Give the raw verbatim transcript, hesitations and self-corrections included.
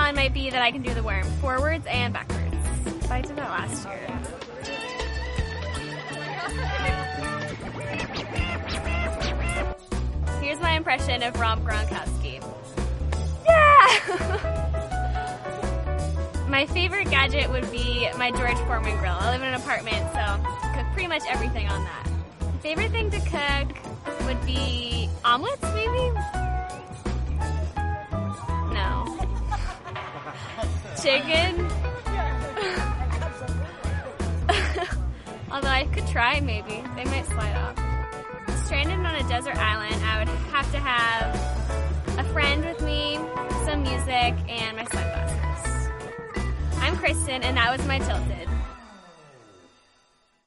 talent might be that I can do the worm forwards and backwards. So I did that last year. Here's my impression of Rob Gronkowski. Yeah! My favorite gadget would be my George Foreman grill. I live in an apartment, so I cook pretty much everything on that. Favorite thing to cook would be omelets, maybe? No. Chicken? Although I could try, maybe. They might slide off. Stranded on a desert island, I would have to have a friend with me, some music, and my sunglasses. I'm Kristen, and that was my Tilted.